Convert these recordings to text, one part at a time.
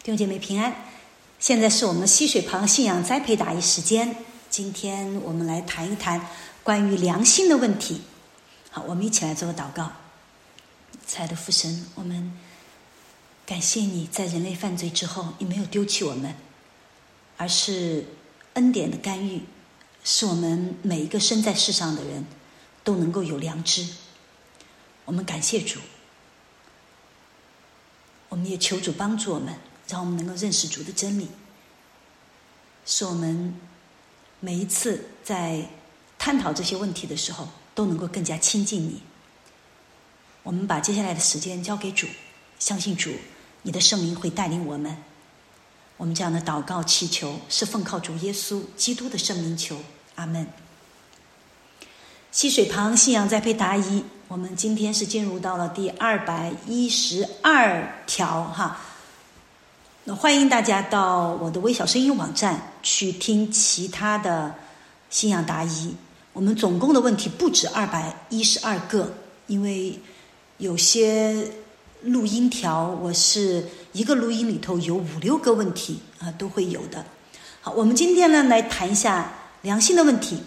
弟兄姐妹平安，现在是我们溪水旁信仰栽培答疑时间。今天我们来谈一谈关于良心的问题。好，我们一起来做个祷告。亲爱的父神，我们感谢你在人类犯罪之后，你没有丢弃我们，而是恩典的干预，使我们每一个生在世上的人都能够有良知。我们感谢主，我们也求主帮助我们，让我们能够认识主的真理，使我们每一次在探讨这些问题的时候都能够更加亲近你。我们把接下来的时间交给主，相信主，你的圣灵会带领我们。我们这样的祷告祈求是奉靠主耶稣基督的圣名求，阿们。溪水旁信仰栽培答疑，我们今天是进入到了第212条哈。那欢迎大家到我的微小声音网站去听其他的信仰答疑。我们总共的问题不止212个，因为有些录音条我是一个录音里头有5-6个问题都会有的。好，我们今天呢来谈一下良心的问题。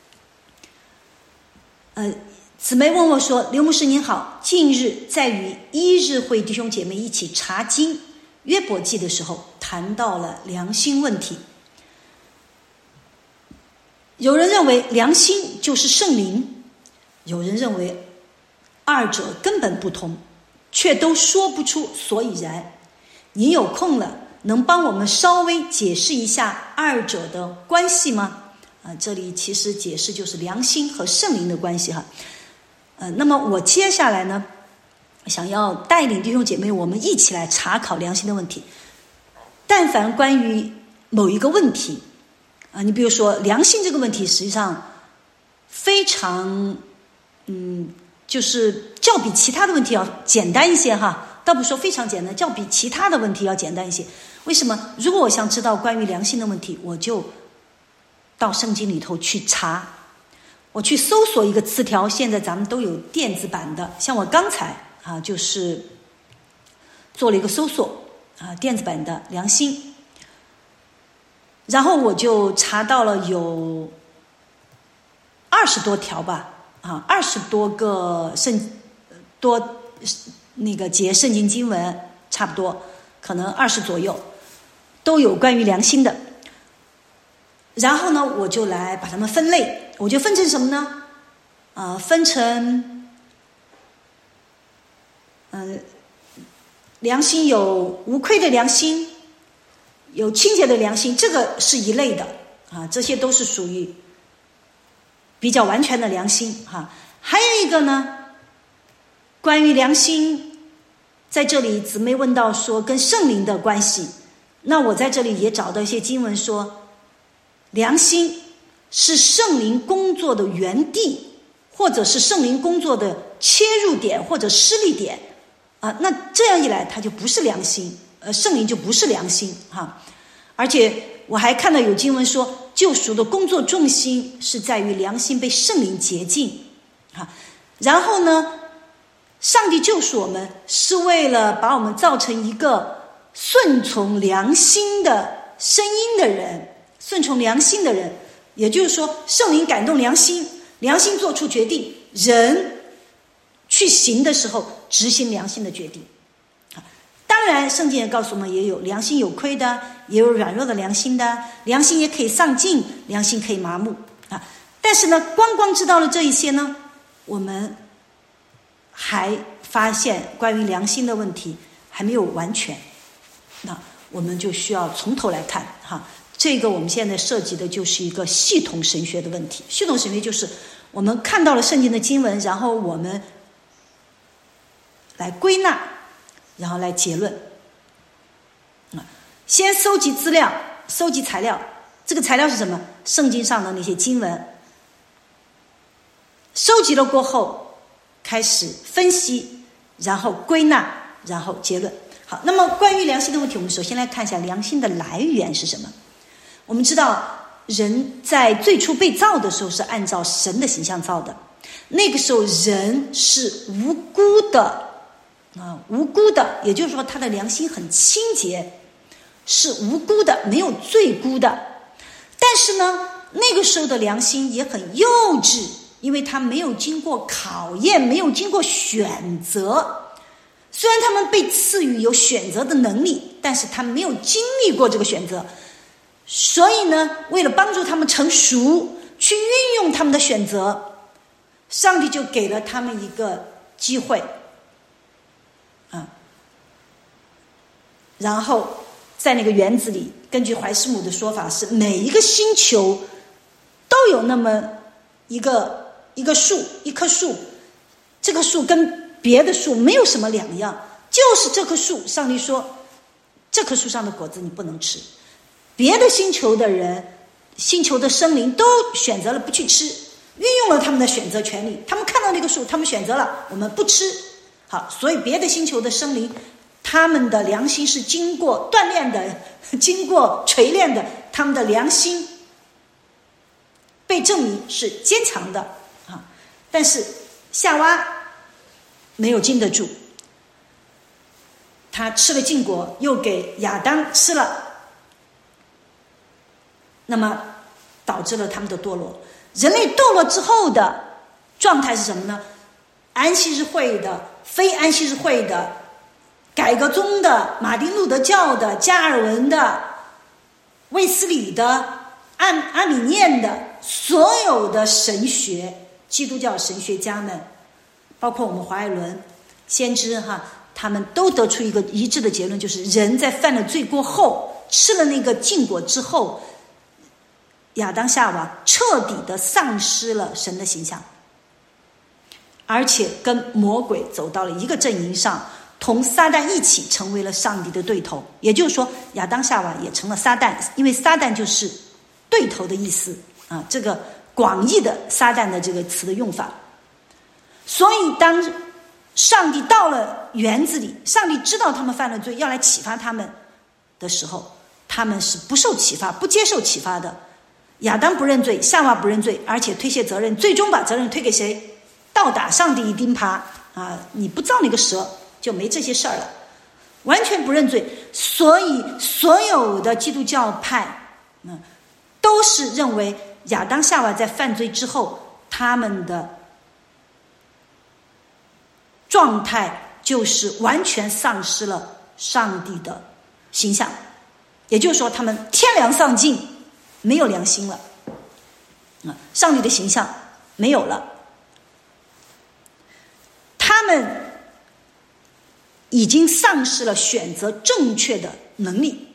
姊妹问我说，刘牧师您好，近日在与一日会弟兄姐妹一起查经约伯记的时候谈到了良心问题。有人认为良心就是圣灵，有人认为二者根本不同，却都说不出所以然。您有空了能帮我们稍微解释一下二者的关系吗？这里其实解释就是良心和圣灵的关系哈。那么我接下来呢，想要带领弟兄姐妹我们一起来查考良心的问题。但凡关于某一个问题你比如说良心这个问题，实际上非常就是较比其他的问题要简单一些哈，倒不说非常简单，较比其他的问题要简单一些。为什么？如果我想知道关于良心的问题，我就到圣经里头去查，我去搜索一个词条，现在咱们都有电子版的，像我刚才就是做了一个搜索电子版的良心，然后我就查到了有20多条吧，20多个节圣经经文，差不多可能20左右都有关于良心的。然后呢我就来把它们分类，我就分成什么呢？分成良心有无愧的良心，有清洁的良心，这个是一类的这些都是属于比较完全的良心还有一个呢，关于良心，在这里姊妹问到说跟圣灵的关系，那我在这里也找到一些经文说，良心是圣灵工作的原地，或者是圣灵工作的切入点或者施力点那这样一来它就不是良心，圣灵就不是良心而且我还看到有经文说，救赎的工作重心是在于良心被圣灵洁净然后呢，上帝救赎我们是为了把我们造成一个顺从良心的声音的人，顺从良心的人，也就是说圣灵感动良心，良心做出决定，人去行的时候执行良心的决定当然圣经也告诉我们，也有良心有亏的，也有软弱的良心的，良心也可以丧尽，良心可以麻木但是呢，光知道了这一些呢，我们还发现关于良心的问题还没有完全，那我们就需要从头来看这个我们现在涉及的就是一个系统神学的问题。系统神学就是我们看到了圣经的经文，然后我们来归纳，然后来结论先搜集资料，搜集材料，这个材料是什么？圣经上的那些经文，收集了过后开始分析，然后归纳，然后结论。好，那么关于良心的问题，我们首先来看一下良心的来源是什么。我们知道人在最初被造的时候是按照神的形象造的，那个时候人是无辜的，无辜的，也就是说他的良心很清洁， 是无辜的，没有罪辜的。但是呢，那个时候的良心也很幼稚，因为他没有经过考验，没有经过选择。虽然他们被赐予有选择的能力，但是他们没有经历过这个选择。所以呢，为了帮助他们成熟，去运用他们的选择，上帝就给了他们一个机会然后在那个园子里，根据怀斯姆的说法是，每一个星球都有那么一个树，一棵树，这棵树跟别的树没有什么两样，就是这棵树，上帝说这棵树上的果子你不能吃。别的星球的人，星球的生灵都选择了不去吃，运用了他们的选择权利，他们看到那个树，他们选择了我们不吃。好，所以别的星球的生灵，他们的良心是经过锻炼的，经过锤炼的，他们的良心被证明是坚强的但是夏娃没有经得住，他吃了禁果，又给亚当吃了，那么导致了他们的堕落。人类堕落之后的状态是什么呢？安息日会的、非安息日会的、改革宗的、马丁路德教的、加尔文的、卫斯理的、阿米念的，所有的神学，基督教神学家们，包括我们华爱伦先知他们都得出一个一致的结论，就是人在犯了罪过后，吃了那个禁果之后，亚当夏娃彻底的丧失了神的形象，而且跟魔鬼走到了一个阵营上，同撒旦一起成为了上帝的对头。也就是说，亚当夏娃也成了撒旦，因为撒旦就是对头的意思这个广义的撒旦的这个词的用法。所以当上帝到了园子里，上帝知道他们犯了罪，要来启发他们的时候，他们是不受启发，不接受启发的。亚当不认罪，夏娃不认罪，而且推卸责任，最终把责任推给谁？倒打上帝一钉耙你不造那个蛇就没这些事儿了，完全不认罪。所以所有的基督教派都是认为亚当夏娃在犯罪之后，他们的状态就是完全丧失了上帝的形象，也就是说他们天良丧尽，没有良心了上帝的形象没有了，他们已经丧失了选择正确的能力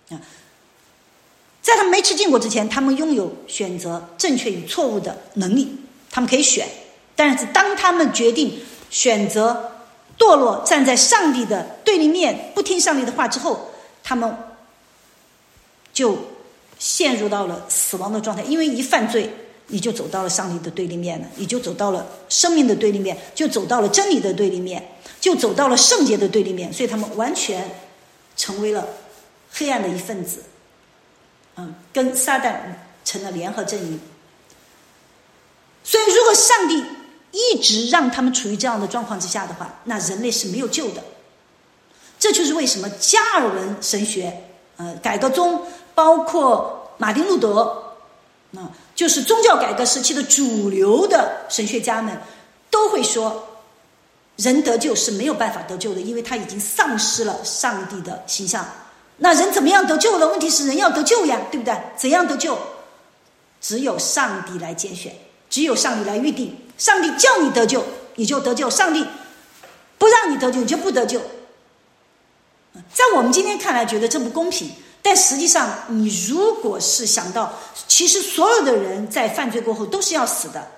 在他们没吃禁果之前，他们拥有选择正确与错误的能力，他们可以选。但是当他们决定选择堕落，站在上帝的对立面，不听上帝的话之后，他们就陷入到了死亡的状态。因为一犯罪，你就走到了上帝的对立面了，你就走到了生命的对立面，就走到了真理的对立面，就走到了圣洁的对立面。所以他们完全成为了黑暗的一份子跟撒旦成了联合阵营。所以如果上帝一直让他们处于这样的状况之下的话，那人类是没有救的。这就是为什么加尔文神学改革宗，包括马丁路德就是宗教改革时期的主流的神学家们都会说，人得救是没有办法得救的，因为他已经丧失了上帝的形象。那人怎么样得救了？问题是人要得救呀，对不对？怎样得救？只有上帝来拣选，只有上帝来预定。上帝叫你得救，你就得救；上帝不让你得救，你就不得救。在我们今天看来觉得这不公平，但实际上你如果是想到，其实所有的人在犯罪过后都是要死的，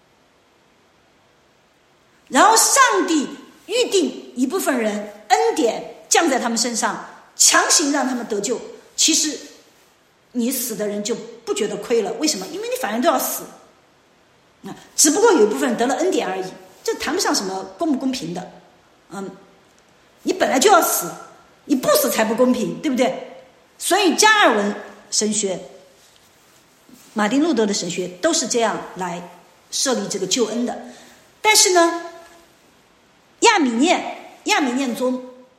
然后上帝预定一部分人恩典降在他们身上，强行让他们得救，其实你死的人就不觉得亏了。为什么？因为你反正都要死只不过有一部分人得了恩典而已，这谈不上什么公不公平的你本来就要死，你不死才不公平，对不对？所以加尔文神学、马丁路德的神学都是这样来设立这个救恩的。但是呢，亚米念宗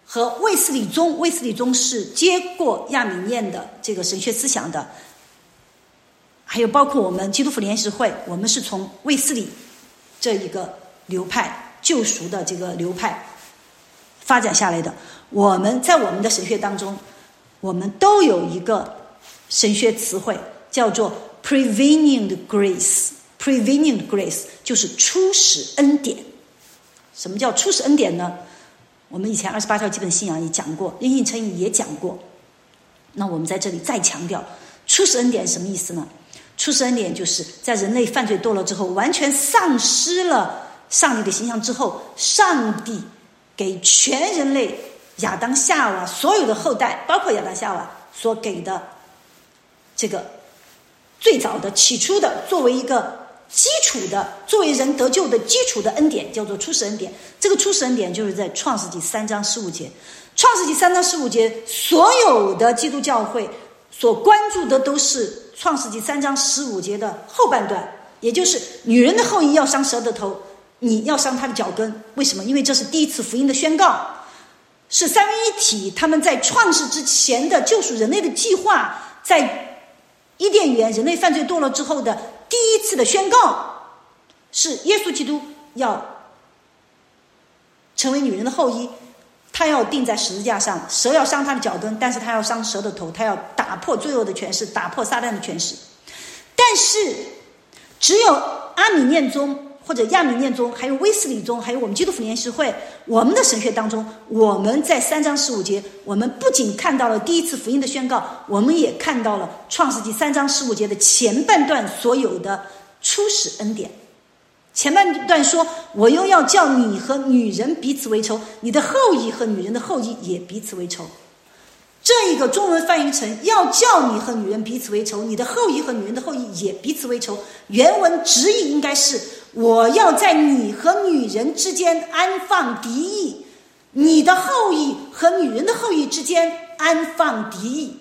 和卫斯理宗是接过亚米念的这个神学思想的，还有包括我们基督复临安息会，我们是从卫斯理这一个流派救赎的这个流派发展下来的。我们在我们的神学当中，我们都有一个神学词汇叫做 prevenient grace。prevenient grace 就是初始恩典。什么叫初始恩典呢？我们以前28条基本信仰也讲过，因信称义也讲过。那我们在这里再强调，初始恩典什么意思呢？初始恩典就是在人类犯罪堕落之后，完全丧失了上帝的形象之后，上帝给全人类亚当夏娃所有的后代，包括亚当夏娃所给的这个最早的起初的作为一个基础的，作为人得救的基础的恩典，叫做初始恩典。这个初始恩典就是在创世纪3章15节。创世纪3章15节，所有的基督教会所关注的都是创世纪3章15节的后半段，也就是女人的后裔要伤蛇的头，你要伤他的脚跟。为什么？因为这是第一次福音的宣告，是三位一体他们在创世之前的救赎人类的计划，在伊甸园人类犯罪堕落之后的第一次的宣告，是耶稣基督要成为女人的后裔，他要钉在十字架上，蛇要伤他的脚跟，但是他要伤蛇的头，他要打破罪恶的权势，打破撒旦的权势。但是只有阿米念宗或者亚米念宗，还有卫斯理宗，还有我们基督复临安息会，我们的神学当中，我们在3章15节，我们不仅看到了第一次福音的宣告，我们也看到了创世纪3章15节的前半段所有的初始恩典。前半段说，我又要叫你和女人彼此为仇，你的后裔和女人的后裔也彼此为仇。这一个中文翻译成要叫你和女人彼此为仇，你的后裔和女人的后裔也彼此为仇，原文直译应该是我要在你和女人之间安放敌意，你的后裔和女人的后裔之间安放敌意。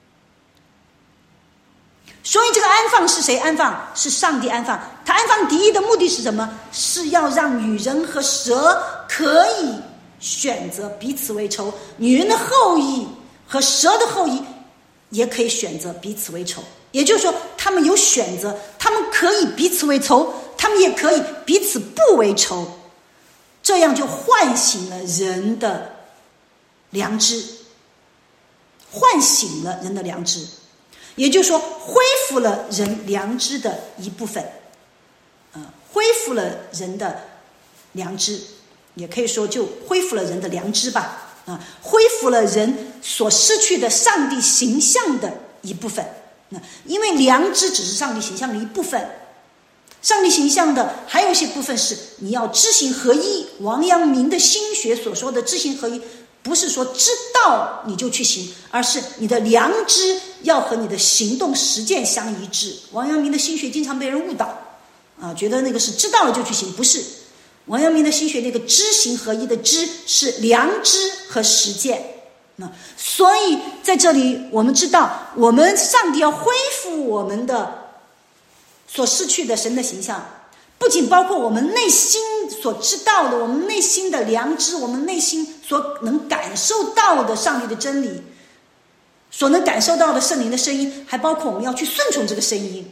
所以这个安放是谁安放？是上帝安放。他安放敌意的目的是什么？是要让女人和蛇可以选择彼此为仇，女人的后裔和蛇的后裔也可以选择彼此为仇。也就是说，他们有选择，他们可以彼此为仇，他们也可以彼此不为仇。这样就唤醒了人的良知，唤醒了人的良知，也就是说恢复了人良知的一部分，恢复了人的良知，也可以说就恢复了人的良知吧，恢复了人所失去的上帝形象的一部分。因为良知只是上帝形象的一部分，上帝形象的还有一些部分是你要知行合一。王阳明的心学所说的知行合一，不是说知道你就去行，而是你的良知要和你的行动实践相一致。王阳明的心学经常被人误导觉得那个是知道了就去行，不是。王阳明的心学那个知行合一的知是良知和实践。所以在这里我们知道，我们上帝要恢复我们的所失去的神的形象，不仅包括我们内心所知道的，我们内心的良知，我们内心所能感受到的上帝的真理，所能感受到的圣灵的声音，还包括我们要去顺从这个声音。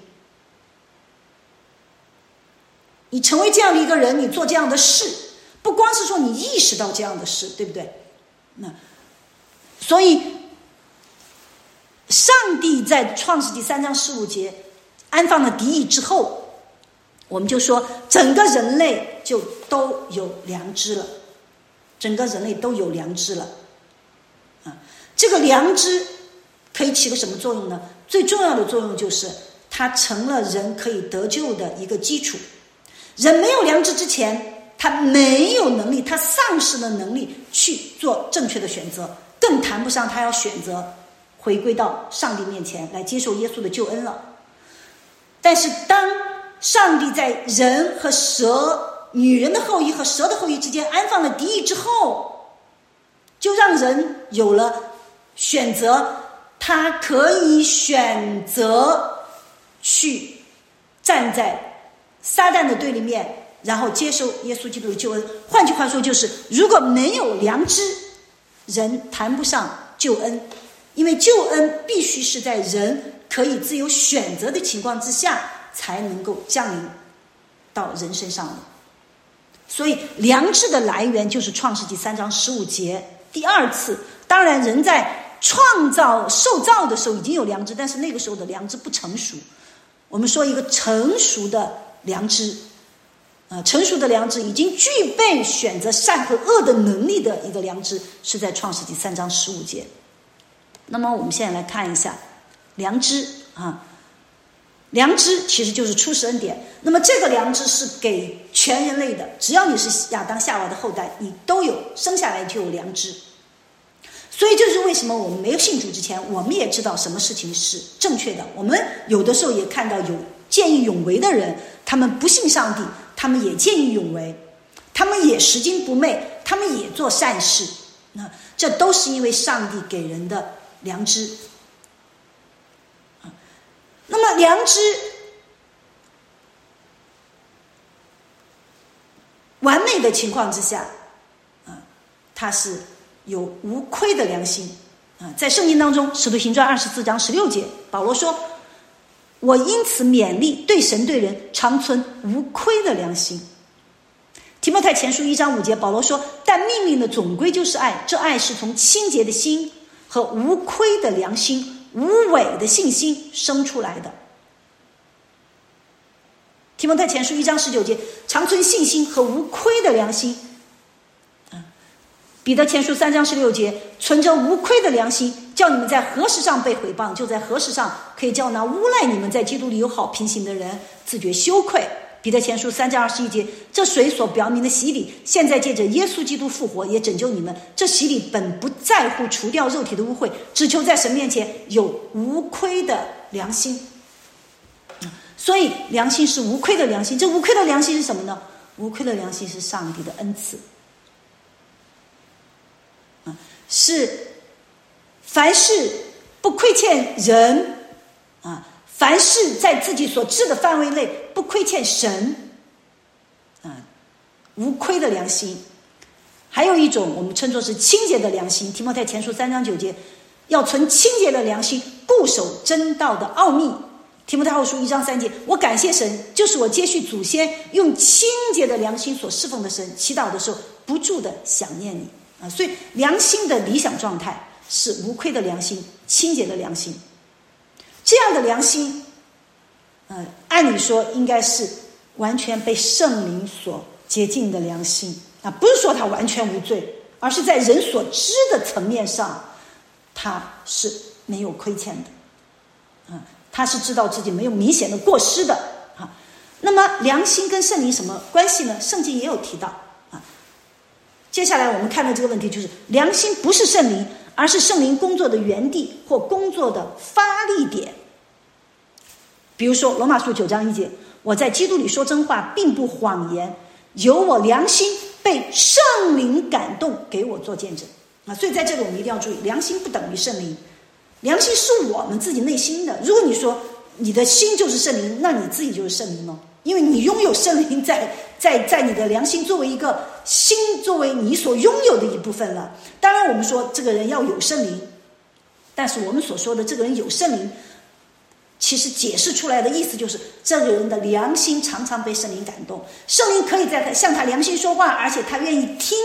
你成为这样的一个人，你做这样的事，不光是说你意识到这样的事，对不对？所以上帝在创世纪3章15节安放了敌意之后，我们就说整个人类就都有良知了，整个人类都有良知了。这个良知可以起个什么作用呢？最重要的作用就是它成了人可以得救的一个基础。人没有良知之前，他没有能力，他丧失了能力去做正确的选择，更谈不上他要选择回归到上帝面前来接受耶稣的救恩了。但是当上帝在人和蛇，女人的后裔和蛇的后裔之间安放了敌意之后，就让人有了选择，他可以选择去站在撒旦的对立面，然后接受耶稣基督的救恩。换句话说，就是如果没有良知， 人谈不上救恩，因为救恩必须是在人可以自由选择的情况之下才能够降临到人身上的。所以良知的来源就是创世纪3章15节第二次。当然人在创造受造的时候已经有良知，但是那个时候的良知不成熟。我们说一个成熟的良知，成熟的良知已经具备选择善和恶的能力的一个良知，是在创世纪3章15节。那么我们现在来看一下良知良知其实就是初始恩典。那么这个良知是给全人类的，只要你是亚当夏娃的后代，你都有，生下来就有良知。所以这是为什么我们没有信主之前，我们也知道什么事情是正确的。我们有的时候也看到有见义勇为的人，他们不信上帝，他们也见义勇为，他们也拾金不昧，他们也做善事。那这都是因为上帝给人的良知。那么良知完美的情况之下，它是有无亏的良心。在圣经当中，使徒行传24章16节，保罗说：“我因此勉励对神对人常存无亏的良心。”提摩太前书1章5节，保罗说：“但命令的总归就是爱，这爱是从清洁的心和无亏的良心、无伪的信心生出来的。”提摩太前书1章19节，常存信心和无亏的良心。彼得前书3章16节，存着无亏的良心，叫你们在何事上被毁谤，就在何事上可以叫那诬赖你们在基督里有好品行的人自觉羞愧。彼得前书3章21节，这水所表明的洗礼，现在借着耶稣基督复活，也拯救你们。这洗礼本不在乎除掉肉体的污秽，只求在神面前有无亏的良心。所以良心是无亏的良心。这无亏的良心是什么呢？无亏的良心是上帝的恩赐，是凡事不亏欠人，凡事在自己所知的范围内不亏欠神，无亏的良心。还有一种我们称作是清洁的良心。提摩太前书3章9节，要存清洁的良心，固守真道的奥秘。提摩太后书1章3节，我感谢神，就是我接续祖先用清洁的良心所侍奉的神，祈祷的时候不住的想念你。所以良心的理想状态是无亏的良心，清洁的良心。这样的良心按理说应该是完全被圣灵所洁净的良心不是说它完全无罪，而是在人所知的层面上它是没有亏欠的，他是知道自己没有明显的过失的。那么良心跟圣灵什么关系呢？圣经也有提到。接下来我们看的这个问题就是，良心不是圣灵，而是圣灵工作的原地或工作的发力点。比如说罗马书9章1节，我在基督里说真话并不谎言，由我良心被圣灵感动给我做见证。所以在这里我们一定要注意，良心不等于圣灵，良心是我们自己内心的。如果你说你的心就是圣灵，那你自己就是圣灵了，因为你拥有圣灵在你的良心作为一个心，作为你所拥有的一部分了。当然我们说这个人要有圣灵，但是我们所说的这个人有圣灵，其实解释出来的意思就是这个人的良心常常被圣灵感动，圣灵可以在他向他良心说话，而且他愿意听。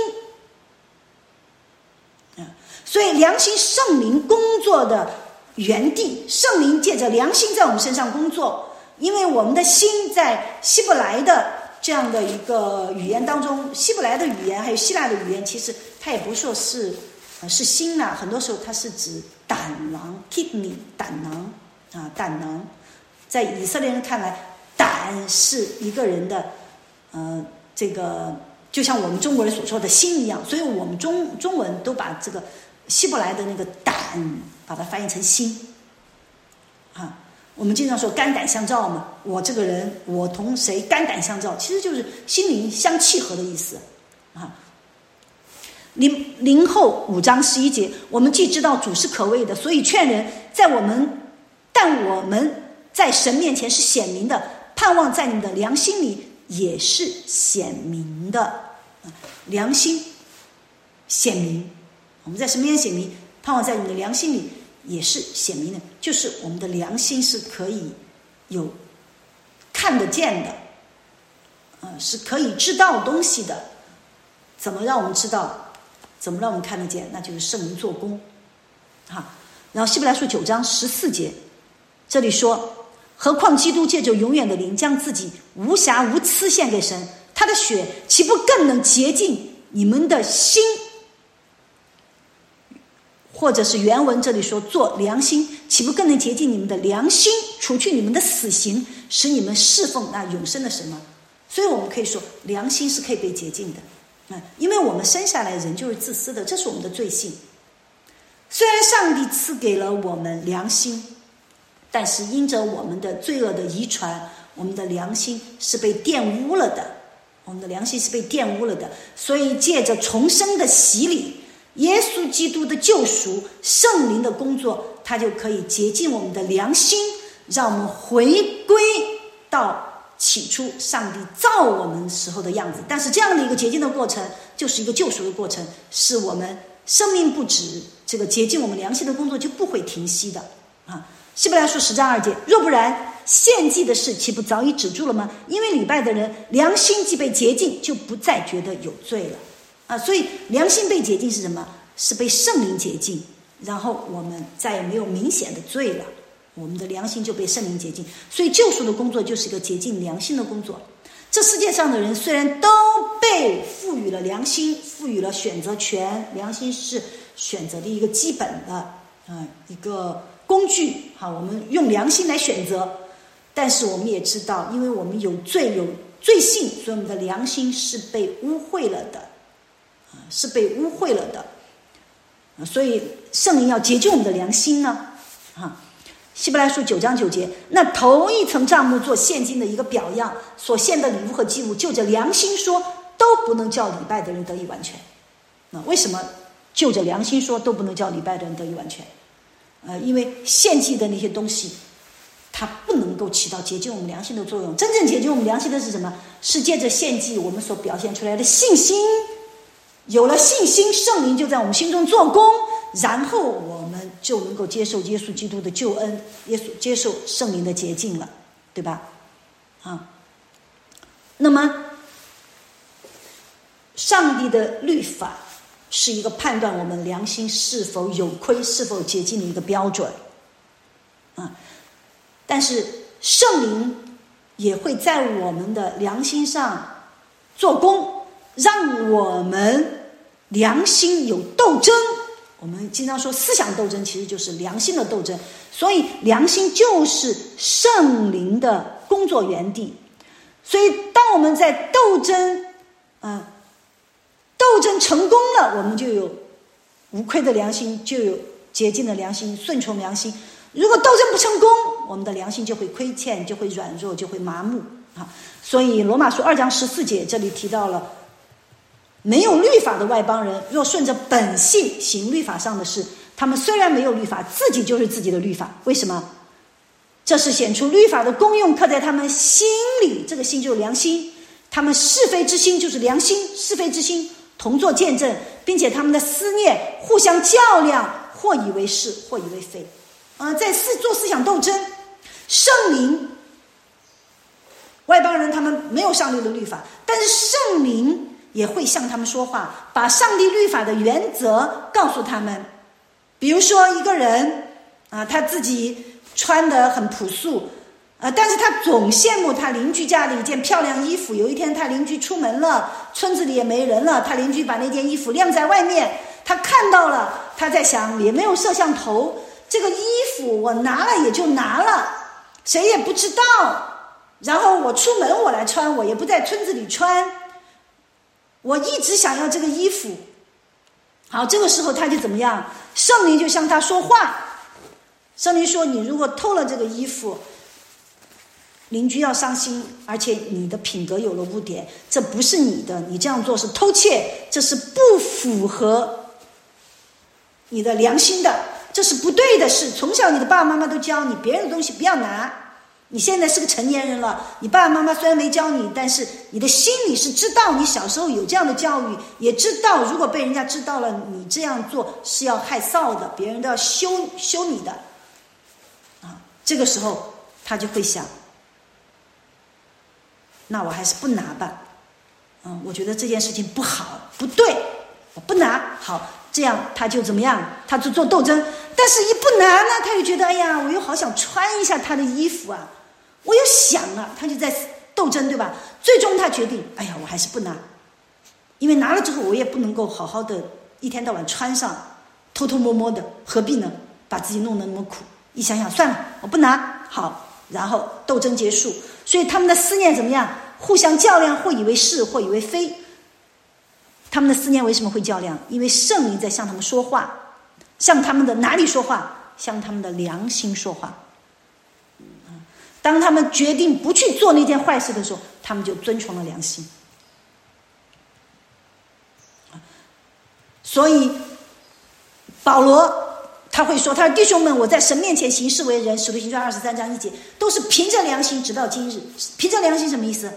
所以良心圣灵工作的原地，圣灵借着良心在我们身上工作。因为我们的心在希伯来的这样的一个语言当中，希伯来的语言还有希腊的语言，其实它也不说是心很多时候它是指胆囊 kidney 胆囊胆囊。在以色列人看来，胆是一个人的这个就像我们中国人所说的心一样，所以我们中文都把这个希伯来的那个胆把它翻译成心我们经常说肝胆相照嘛，我这个人我同谁肝胆相照，其实就是心灵相契合的意思林后5章11节，我们既知道主是可畏的，所以劝人但我们在神面前是显明的，盼望在你们的良心里也是显明的。良心显明我们在什么样显明？盼望在你们的良心里也是显明的，就是我们的良心是可以有看得见的，是可以知道东西的。怎么让我们知道？怎么让我们看得见？那就是圣灵做工。然后希伯来书9章14节，这里说：何况基督借着永远的灵，将自己无瑕无疵献给神，他的血岂不更能洁净你们的心？或者是原文这里说做良心，岂不更能洁净你们的良心，除去你们的死刑，使你们侍奉那永生的神吗？所以我们可以说良心是可以被洁净的，因为我们生下来人就是自私的，这是我们的罪性。虽然上帝赐给了我们良心，但是因着我们的罪恶的遗传，我们的良心是被玷污了的，我们的良心是被玷污了的。所以借着重生的洗礼，耶稣基督的救赎，圣灵的工作，它就可以洁净我们的良心，让我们回归到起初上帝造我们时候的样子。但是这样的一个洁净的过程，就是一个救赎的过程，是我们生命不止，这个洁净我们良心的工作就不会停息的。希伯来书10章2节，若不然，献祭的事岂不早已止住了吗？因为礼拜的人良心既被洁净，就不再觉得有罪了。所以良心被洁净是什么？是被圣灵洁净，然后我们再也没有明显的罪了，我们的良心就被圣灵洁净。所以救赎的工作就是一个洁净良心的工作。这世界上的人虽然都被赋予了良心，赋予了选择权，良心是选择的一个基本的一个工具，我们用良心来选择。但是我们也知道，因为我们有罪有罪性，所以我们的良心是被污秽了的，是被污秽了的。所以圣灵要洁净我们的良心呢。希伯来书9章9节，那头一层帐幕做现今的一个表样，所献的礼物和祭物，就着良心说，都不能叫礼拜的人得以完全。为什么就着良心说都不能叫礼拜的人得以完全？因为献祭的那些东西，它不能够起到洁净我们良心的作用。真正洁净我们良心的是什么？是借着献祭我们所表现出来的信心。有了信心，圣灵就在我们心中做工，然后我们就能够接受耶稣基督的救恩，接受圣灵的洁净了，对吧？那么上帝的律法是一个判断我们良心是否有亏、是否洁净的一个标准。但是圣灵也会在我们的良心上做工，让我们良心有斗争。我们经常说思想斗争其实就是良心的斗争，所以良心就是圣灵的工作园地。所以当我们在斗争成功了，我们就有无愧的良心，就有洁净的良心，顺从良心。如果斗争不成功，我们的良心就会亏欠，就会软弱，就会麻木。所以罗马书2章14节这里提到了，没有律法的外邦人，若顺着本性行律法上的事，他们虽然没有律法，自己就是自己的律法。为什么？这是显出律法的功用刻在他们心里，这个心就是良心。他们是非之心就是良心，是非之心同作见证，并且他们的思念互相较量，或以为是，或以为非。在做思想斗争。圣灵，外邦人他们没有上帝的律法，但是圣灵也会向他们说话，把上帝律法的原则告诉他们。比如说一个人他自己穿得很朴素，但是他总羡慕他邻居家的一件漂亮衣服。有一天他邻居出门了，村子里也没人了，他邻居把那件衣服晾在外面，他看到了，他在想，也没有摄像头，这个衣服我拿了也就拿了，谁也不知道，然后我出门我来穿，我也不在村子里穿，我一直想要这个衣服。好，这个时候他就怎么样？圣灵就向他说话。圣灵说，你如果偷了这个衣服，邻居要伤心，而且你的品格有了污点，这不是你的，你这样做是偷窃，这是不符合你的良心的，这是不对的事。从小你的爸爸妈妈都教你，别人的东西不要拿， 你现在是个成年人了，你爸爸妈妈虽然没教你，但是你的心里是知道你小时候有这样的教育，也知道如果被人家知道了你这样做是要害臊的，别人都要羞你的啊。这个时候他就会想，那我还是不拿吧。我觉得这件事情不好，不对，我不拿。好，这样他就怎么样？他就做斗争。但是一不拿呢，他又觉得，哎呀，我又好想穿一下他的衣服啊，我又想啊，他就在斗争，对吧？最终他决定，哎呀，我还是不拿，因为拿了之后我也不能够好好的一天到晚穿上，偷偷摸摸的，何必呢？把自己弄得那么苦。一想想，算了，我不拿。好，然后斗争结束。所以他们的思念怎么样？互相较量，或以为是，或以为非。他们的思念为什么会较量？因为圣灵在向他们说话，向他们的哪里说话？向他们的良心说话。当他们决定不去做那件坏事的时候，他们就遵从了良心。所以保罗他会说，他说弟兄们，我在神面前行事为人，使徒行传23章1节，都是凭着良心直到今日。凭着良心什么意思？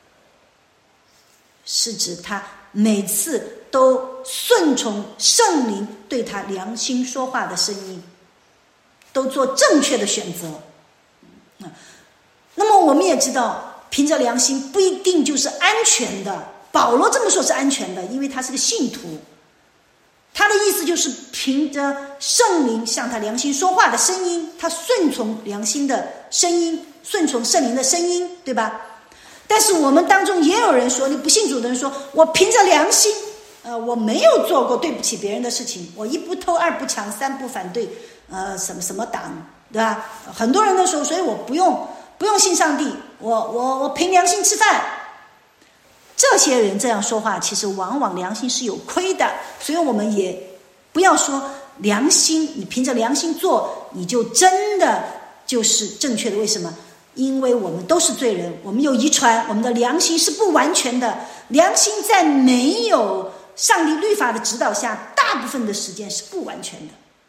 是指他每次都顺从圣灵对他良心说话的声音，都做正确的选择。那么我们也知道，凭着良心不一定就是安全的。保罗这么说是安全的，因为他是个信徒。他的意思就是凭着圣灵向他良心说话的声音，他顺从良心的声音，顺从圣灵的声音，对吧？但是我们当中也有人说，你不信主的人说，我凭着良心我没有做过对不起别人的事情，我一不偷，二不抢，三不反对什么什么党，对吧？很多人都说，所以我不用信上帝，我凭良心吃饭。这些人这样说话，其实往往良心是有亏的，所以我们也不要说良心，你凭着良心做，你就真的就是正确的。为什么？因为我们都是罪人，我们有遗传，我们的良心是不完全的。良心在没有上帝律法的指导下，大部分的时间是不完全的。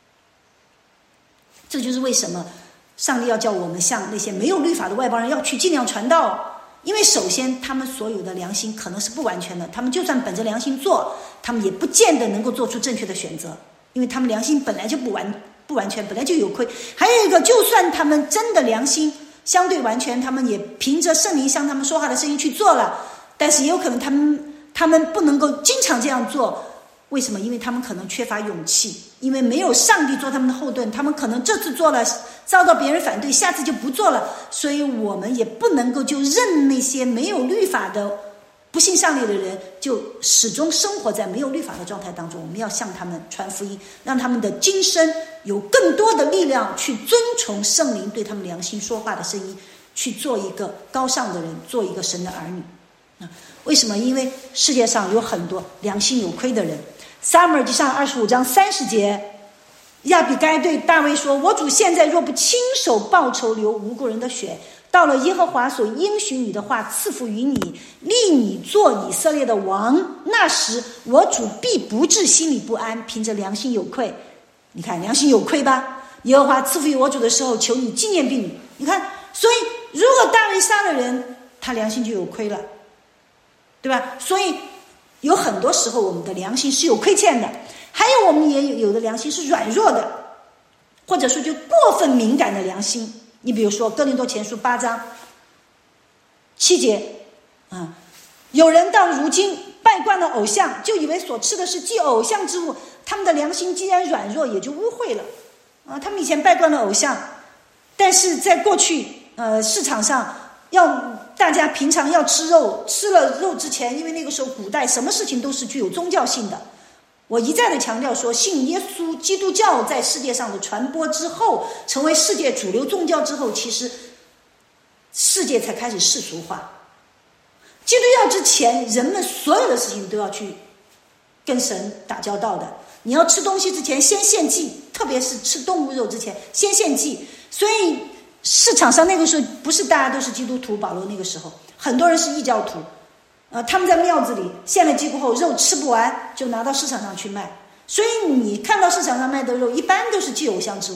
这就是为什么上帝要叫我们向那些没有律法的外邦人要去尽量传道。因为首先他们所有的良心可能是不完全的，他们就算本着良心做，他们也不见得能够做出正确的选择，因为他们良心本来就不完全，本来就有亏。还有一个，就算他们真的良心相对完全，他们也凭着圣灵向他们说话的声音去做了，但是也有可能他们不能够经常这样做。为什么？因为他们可能缺乏勇气，因为没有上帝做他们的后盾，他们可能这次做了遭到别人反对，下次就不做了。所以我们也不能够就任那些没有律法的不信上帝的人就始终生活在没有律法的状态当中。我们要向他们传福音，让他们的今生有更多的力量去遵从圣灵对他们良心说话的声音，去做一个高尚的人，做一个神的儿女。为什么？因为世界上有很多良心有亏的人。撒母耳记上25章30节，亚比该对大卫说，我主现在若不亲手报仇，流无辜人的血，到了耶和华所应许你的话赐福于你，立你做以色列的王，那时我主必不致心里不安，凭着良心有愧。你看良心有亏吧？耶和华赐福于我主的时候，求你纪念婢女。你看，所以如果大卫杀了人，他良心就有亏了，对吧？所以有很多时候我们的良心是有亏欠的，还有我们也有的良心是软弱的，或者说就过分敏感的良心。你比如说哥林多前书8章7节有人到如今拜惯了偶像，就以为所吃的是祭偶像之物，他们的良心既然软弱，也就污秽了他们以前拜惯了偶像，但是在过去市场上要大家平常要吃肉，吃了肉之前，因为那个时候古代什么事情都是具有宗教性的。我一再的强调说，信耶稣基督教在世界上的传播之后，成为世界主流宗教之后，其实世界才开始世俗化。基督教之前，人们所有的事情都要去跟神打交道的。你要吃东西之前先献祭，特别是吃动物肉之前先献祭。所以市场上那个时候不是大家都是基督徒，保罗那个时候很多人是异教徒他们在庙子里献了祭过后，肉吃不完，就拿到市场上去卖。所以你看到市场上卖的肉，一般都是祭偶像之物。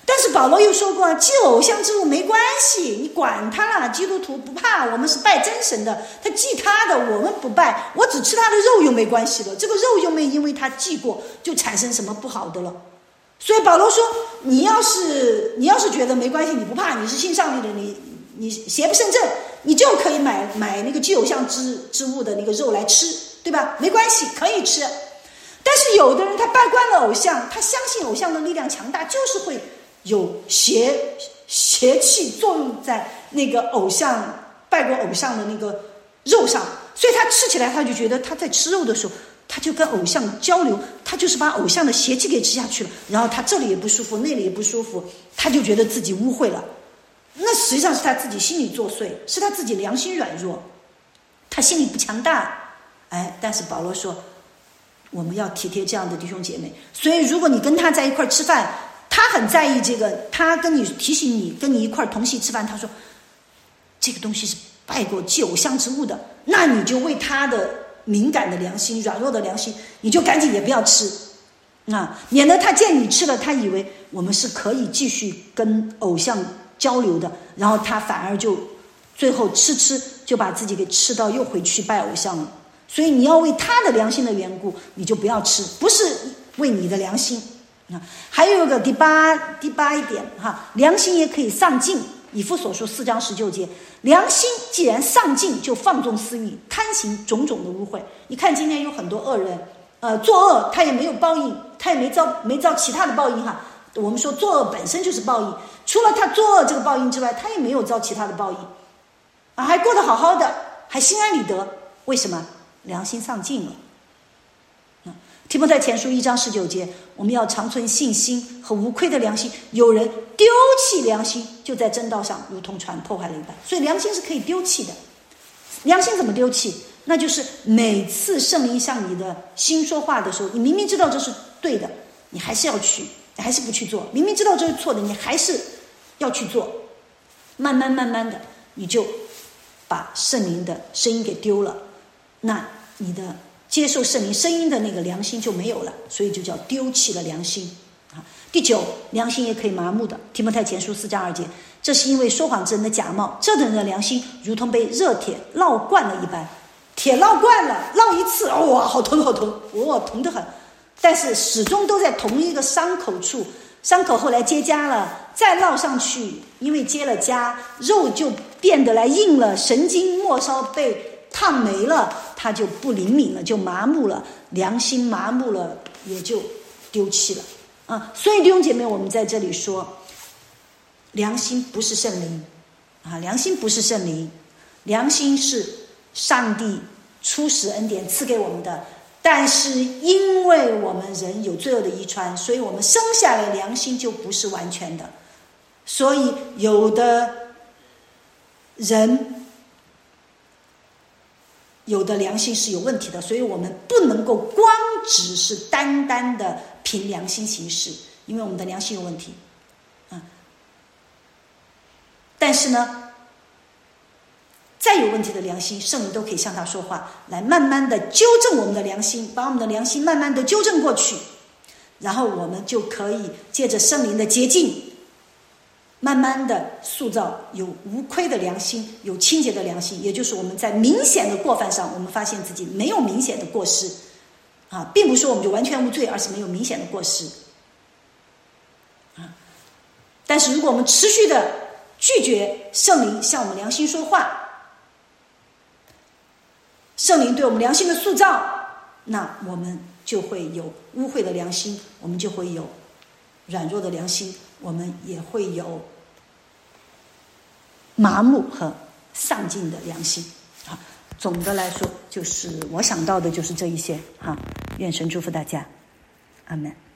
但是保罗又说过，祭偶像之物没关系，你管他了，基督徒不怕，我们是拜真神的，他祭他的我们不拜，我只吃他的肉又没关系了，这个肉又没因为他祭过就产生什么不好的了。所以保罗说，你要是觉得没关系，你不怕，你是信上帝的，你邪不胜正，你就可以买那个祭偶像之物的那个肉来吃，对吧？没关系，可以吃。但是有的人他拜惯了偶像，他相信偶像的力量强大，就是会有邪气作用在那个拜过偶像的那个肉上，所以他吃起来他就觉得他在吃肉的时候，他就跟偶像交流，他就是把偶像的邪气给吃下去了，然后他这里也不舒服，那里也不舒服，他就觉得自己污秽了。那实际上是他自己心里作祟，是他自己良心软弱，他心里不强大。但是保罗说，我们要体贴这样的弟兄姐妹。所以如果你跟他在一块吃饭，他很在意这个，他跟你提醒你，跟你一块同席吃饭，他说这个东西是拜过祭偶像之物的，那你就为他的敏感的良心、软弱的良心，你就赶紧也不要吃免得他见你吃了，他以为我们是可以继续跟偶像交流的，然后他反而就最后吃就把自己给吃到又回去拜偶像了。所以你要为他的良心的缘故，你就不要吃，不是为你的良心。还有一个第八一点良心也可以上进。以弗所书4章19节，良心既然上进，就放纵私欲，贪行种种的污秽。你看今天有很多恶人作恶他也没有报应，他也没遭其他的报应我们说作恶本身就是报应，除了他作恶这个报应之外，他也没有遭其他的报应还过得好好的，还心安理得。为什么？良心上进了。提摩太前书1章19节，我们要常存信心和无亏的良心，有人丢弃良心，就在正道上如同船破坏了一般。所以良心是可以丢弃的。良心怎么丢弃？那就是每次圣灵向你的心说话的时候，你明明知道这是对的，你还是不去做，明明知道这是错的，你还是要去做，慢慢的你就把圣灵的声音给丢了，那你的接受圣灵声音的那个良心就没有了，所以就叫丢弃了良心第9，良心也可以麻木的。提摩太前书4章2节，这是因为说谎之人的假冒，这等人的良心如同被热铁烙惯了一般。铁烙惯了，烙一次哇，好痛痛得很，但是始终都在同一个伤口处，伤口后来结痂了，再烙上去，因为结了痂，肉就变得来硬了，神经末梢被烫没了，它就不灵敏了，就麻木了，良心麻木了，也就丢弃了所以弟兄姐妹，我们在这里说，良心不是圣灵良心不是圣灵，良心是上帝初始恩典赐给我们的，但是因为我们人有罪恶的遗传，所以我们生下来良心就不是完全的，所以有的人有的良心是有问题的，所以我们不能够光只是单单的凭良心行事，因为我们的良心有问题但是呢，再有问题的良心，圣灵都可以向他说话，来慢慢的纠正我们的良心，把我们的良心慢慢的纠正过去，然后我们就可以借着圣灵的洁净，慢慢的塑造有无亏的良心，有清洁的良心，也就是我们在明显的过犯上，我们发现自己没有明显的过失并不是说我们就完全无罪，而是没有明显的过失但是如果我们持续的拒绝圣灵向我们良心说话，圣灵对我们良心的塑造，那我们就会有污秽的良心，我们就会有软弱的良心，我们也会有麻木和上进的良心总的来说，就是我想到的就是这一些愿神祝福大家，阿们。